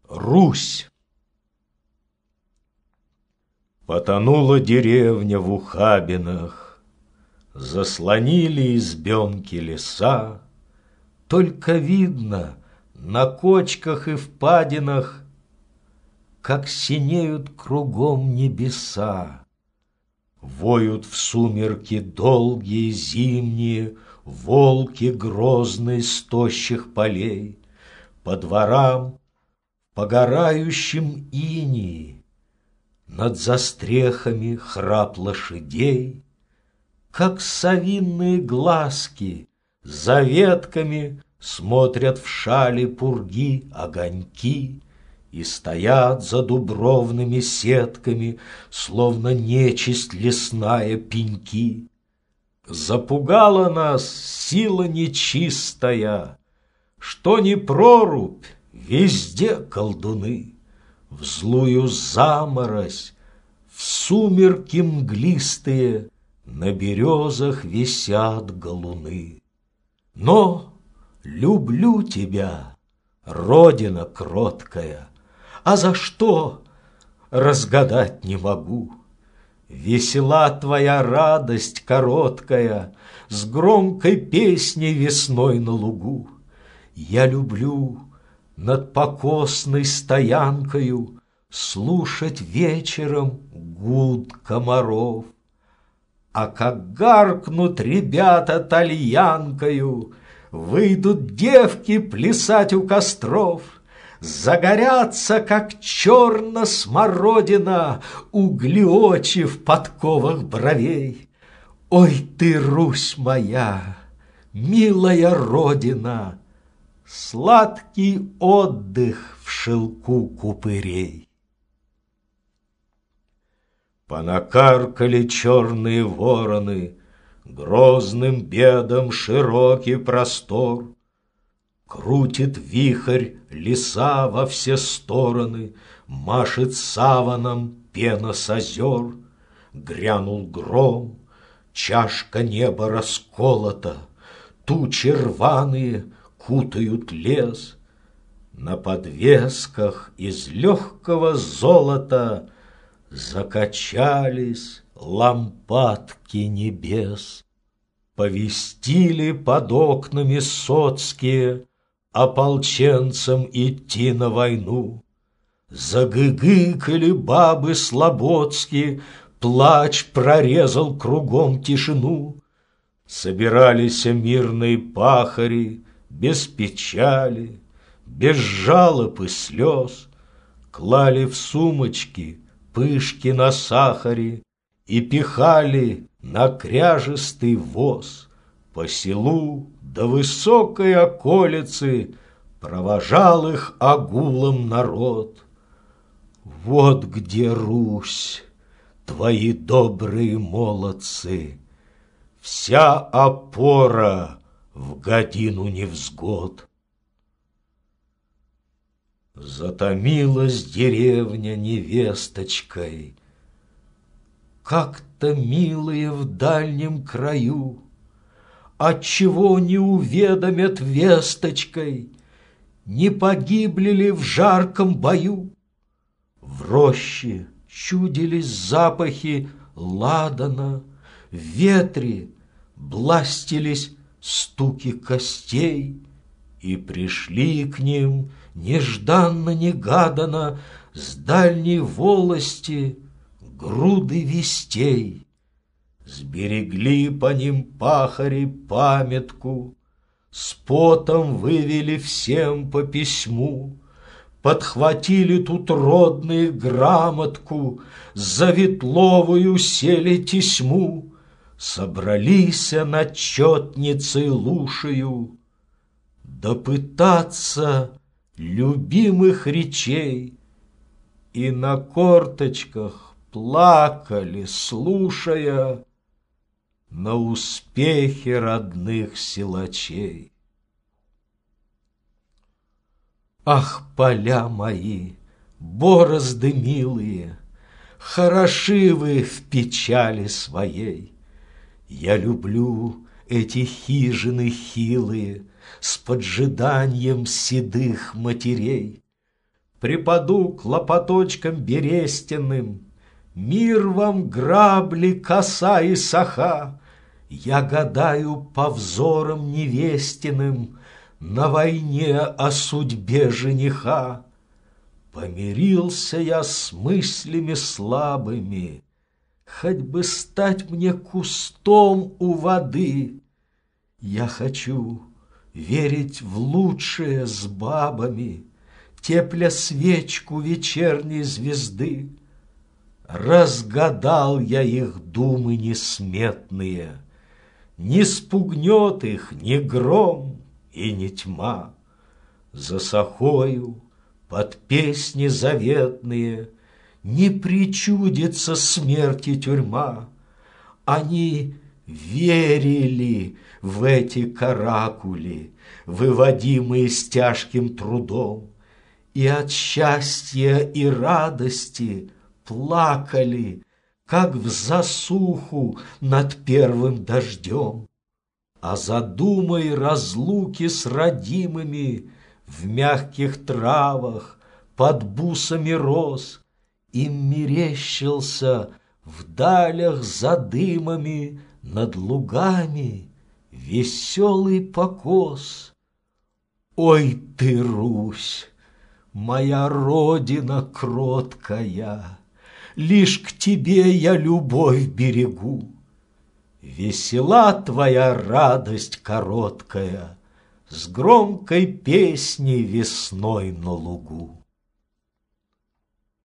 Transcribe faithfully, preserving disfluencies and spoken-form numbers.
Русь. Потонула деревня в ухабинах, заслонили избенки леса. Только видно на кочках и впадинах, как синеют кругом небеса. Воют в сумерки долгие зимние волки грозные с тощих полей. По дворам, по горающим инии, над застрехами храп лошадей, как совиные глазки за ветками смотрят в шали пурги огоньки и стоят за дубровными сетками, словно нечисть лесная пеньки. Запугала нас сила нечистая, что ни прорубь, везде колдуны. В злую заморозь, в сумерки мглистые на березах висят галуны. Но люблю тебя, родина кроткая, а за что, разгадать не могу. Весела твоя радость короткая с громкой песней весной на лугу. Я люблю над покосной стоянкою слушать вечером гуд комаров. А как гаркнут ребята тальянкою, выйдут девки плясать у костров, загорятся, как черна смородина, угли очи в подковах бровей. Ой ты, Русь моя, милая родина, сладкий отдых в шелку купырей. Понакаркали черные вороны, грозным бедом широкий простор. Крутит вихрь леса во все стороны, машет саваном пена с озер. Грянул гром, чашка неба расколота, тучи рваные кутают лес. На подвесках из легкого золота закачались лампадки небес. Повестили под окнами соцкие ополченцам идти на войну. Загыгыкали бабы слободские, плач прорезал кругом тишину. Собирались мирные пахари без печали, без жалоб и слез, клали в сумочки пышки на сахаре и пихали на кряжестый воз. По селу до высокой околицы провожал их огулом народ. Вот где, Русь, твои добрые молодцы, вся опора в годину невзгод. Затомилась деревня невесточкой, как-то милые в дальнем краю. Отчего не уведомят весточкой, не погибли ли в жарком бою? В роще чудились запахи ладана, в ветре бластились стуки костей, и пришли к ним нежданно-негаданно с дальней волости груды вестей. Сберегли по ним пахари памятку, с потом вывели всем по письму, подхватили тут родные грамотку, за ветловую сели тесьму, собрались над четницей лушею допытаться любимых речей, и на корточках плакали, слушая на успехи родных силачей. Ах, поля мои, борозды милые, хороши вы в печали своей. Я люблю эти хижины хилые с поджиданием седых матерей. припаду к лопаточкам берестяным. Мир вам грабли, коса и саха. Я гадаю по взорам невестиным на войне о судьбе жениха. Помирился я с мыслями слабыми, хоть бы стать мне кустом у воды. Я хочу верить в лучшее с бабами, тепля свечку вечерней звезды. Разгадал я их думы несметные, не спугнет их ни гром и ни тьма. За сахою под песни заветные не причудится смерти тюрьма. Они верили в эти каракули, выводимые с тяжким трудом, и от счастья и радости плакали, как в засуху над первым дождем. А за думой разлуки с родимыми в мягких травах под бусами роз им мерещился в далях за дымами над лугами веселый покос. Ой ты, Русь, моя родина кроткая, лишь к тебе я любовь берегу. Весела твоя радость короткая с громкой песней весной на лугу.